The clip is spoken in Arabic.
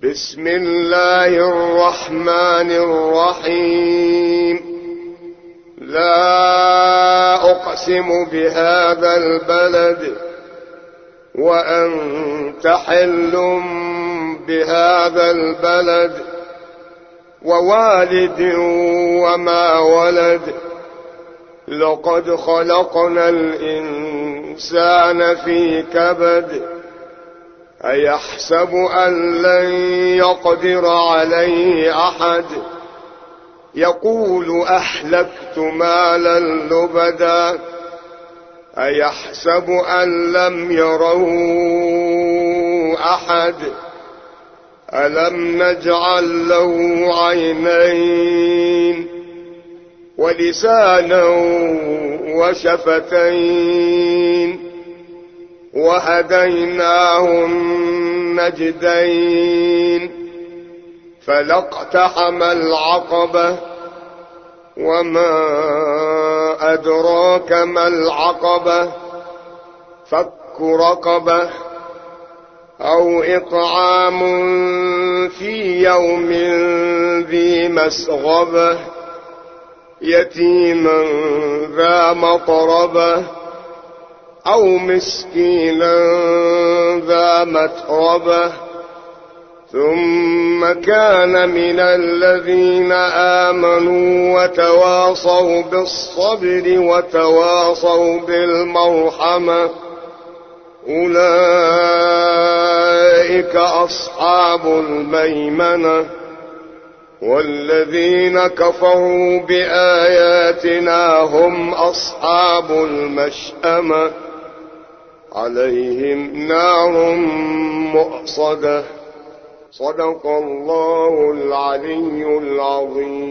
بسم الله الرحمن الرحيم. لا أقسم بهذا البلد وأنت حل بهذا البلد ووالد وما ولد. لقد خلقنا الإنسان في كبد. أيحسب أن لن يقدر عليه أحد. يقول أهلكت مالا لبدا. أيحسب أن لم يروا أحد. ألم نجعل له عينين ولسانا وشفتين وهديناه النجدين. فلا اقتحم العقبة وما أدراك ما العقبة. فك رقبة أو إطعام في يوم ذي مسغبة يتيما ذا مقربة أو مسكينا ذا متربة. ثم كان من الذين آمنوا وتواصوا بالصبر وتواصوا بالمرحمة أولئك أصحاب الميمنة. والذين كفروا بآياتنا هم أصحاب المشأمة عليهم نار مؤصدة. صدق الله العلي العظيم.